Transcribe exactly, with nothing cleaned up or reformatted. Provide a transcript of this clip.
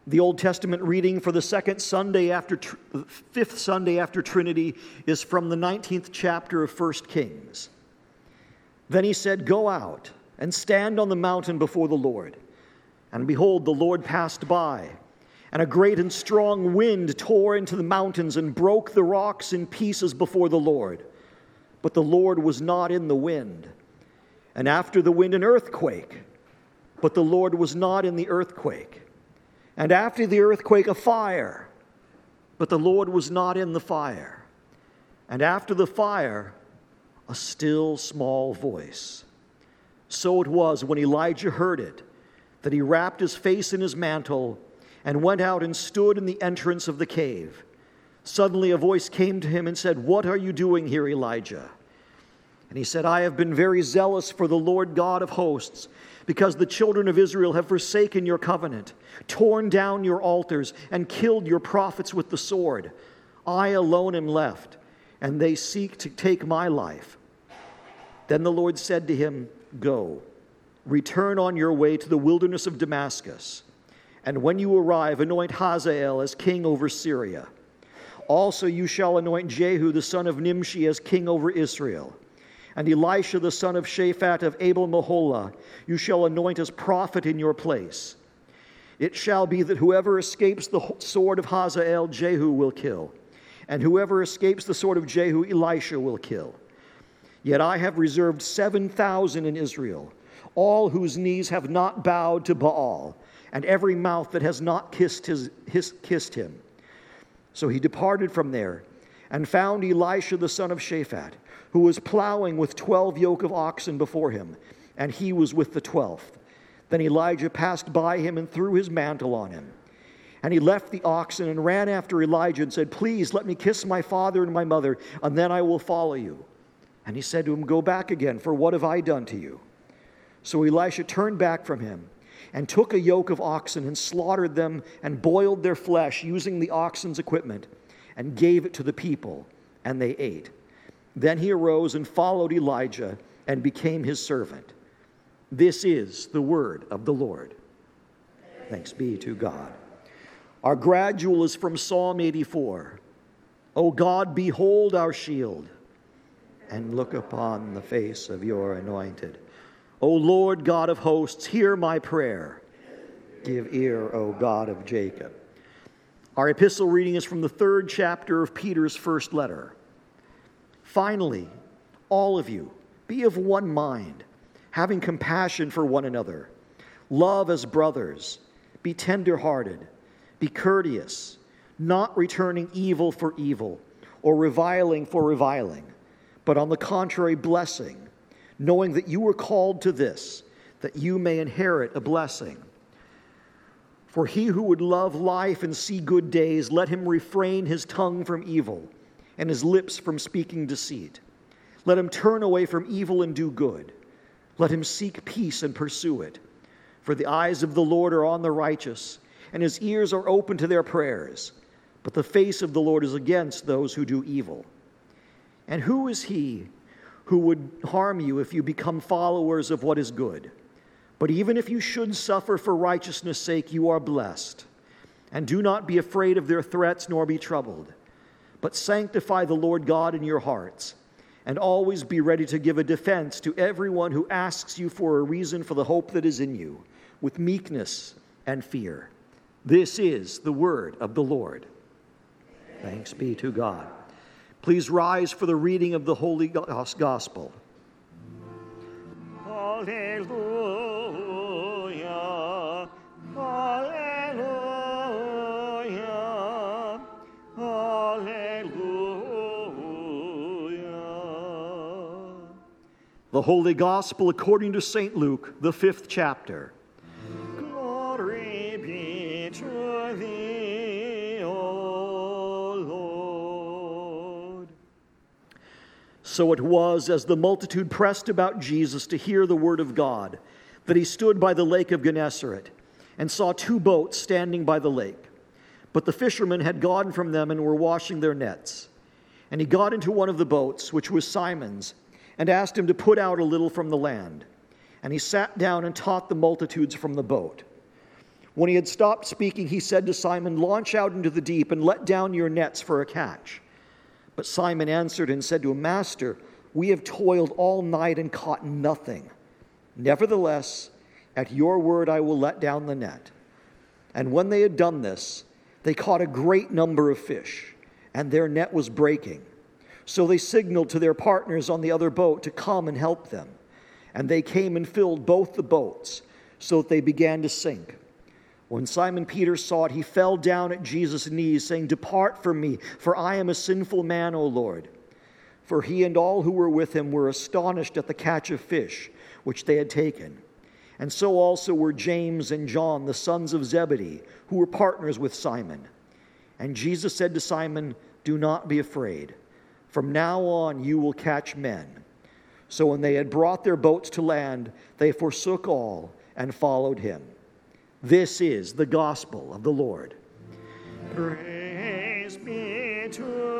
The Old Testament reading for the second Sunday after, fifth Sunday after Trinity is from the nineteenth chapter of First Kings. Then he said, "Go out and stand on the mountain before the Lord." And behold, the Lord passed by, and a great and strong wind tore into the mountains and broke the rocks in pieces before the Lord. But the Lord was not in the wind. And after the wind, an earthquake. But the Lord was not in the earthquake. And after the earthquake, a fire. But the Lord was not in the fire. And after the fire, a still small voice. So it was when Elijah heard it, that he wrapped his face in his mantle and went out and stood in the entrance of the cave. Suddenly a voice came to him and said, "What are you doing here, Elijah?" And he said, "I have been very zealous for the Lord God of hosts, because the children of Israel have forsaken your covenant, torn down your altars, and killed your prophets with the sword. I alone am left, and they seek to take my life." Then the Lord said to him, "Go, return on your way to the wilderness of Damascus, and when you arrive, anoint Hazael as king over Syria. Also you shall anoint Jehu the son of Nimshi as king over Israel. And Elisha the son of Shaphat of Abel-Meholah you shall anoint as prophet in your place. It shall be that whoever escapes the sword of Hazael, Jehu will kill, and whoever escapes the sword of Jehu, Elisha will kill. Yet I have reserved seven thousand in Israel, all whose knees have not bowed to Baal, and every mouth that has not kissed, his, his, kissed him." So he departed from there and found Elisha the son of Shaphat, who was plowing with twelve yoke of oxen before him, and he was with the twelfth. Then Elijah passed by him and threw his mantle on him. And he left the oxen and ran after Elijah and said, "Please let me kiss my father and my mother, and then I will follow you." And he said to him, "Go back again, for what have I done to you?" So Elisha turned back from him and took a yoke of oxen and slaughtered them and boiled their flesh using the oxen's equipment and gave it to the people, and they ate. Then he arose and followed Elijah and became his servant. This is the word of the Lord. Thanks be to God. Our gradual is from Psalm eighty-four. O God, behold our shield, and look upon the face of your anointed. O Lord God of hosts, hear my prayer. Give ear, O God of Jacob. Our epistle reading is from the third chapter of Peter's first letter. Finally, all of you, be of one mind, having compassion for one another. Love as brothers. Be tender-hearted. Be courteous, not returning evil for evil or reviling for reviling, but on the contrary, blessing, knowing that you were called to this, that you may inherit a blessing. For he who would love life and see good days, let him refrain his tongue from evil and his lips from speaking deceit. Let him turn away from evil and do good. Let him seek peace and pursue it. For the eyes of the Lord are on the righteous, and his ears are open to their prayers. But the face of the Lord is against those who do evil. And who is he who would harm you if you become followers of what is good? But even if you should suffer for righteousness' sake, you are blessed. And do not be afraid of their threats, nor be troubled. But sanctify the Lord God in your hearts, and always be ready to give a defense to everyone who asks you for a reason for the hope that is in you, with meekness and fear. This is the word of the Lord. Thanks be to God. Please rise for the reading of the Holy Gospel. Hallelujah, hallelujah, hallelujah. The Holy Gospel according to Saint Luke, the fifth chapter. Glory be to thee, O Lord. So it was, as the multitude pressed about Jesus to hear the word of God, that he stood by the lake of Gennesaret and saw two boats standing by the lake. But the fishermen had gone from them and were washing their nets. And he got into one of the boats, which was Simon's, and asked him to put out a little from the land. And he sat down and taught the multitudes from the boat. When he had stopped speaking, he said to Simon, "Launch out into the deep and let down your nets for a catch." But Simon answered and said to him, "Master, we have toiled all night and caught nothing. Nevertheless, at your word I will let down the net." And when they had done this, they caught a great number of fish, and their net was breaking. So they signaled to their partners on the other boat to come and help them. And they came and filled both the boats, so that they began to sink. When Simon Peter saw it, he fell down at Jesus' knees, saying, "Depart from me, for I am a sinful man, O Lord." For he and all who were with him were astonished at the catch of fish which they had taken. And so also were James and John, the sons of Zebedee, who were partners with Simon. And Jesus said to Simon, "Do not be afraid. From now on you will catch men." So when they had brought their boats to land, they forsook all and followed him. This is the gospel of the Lord. Praise be to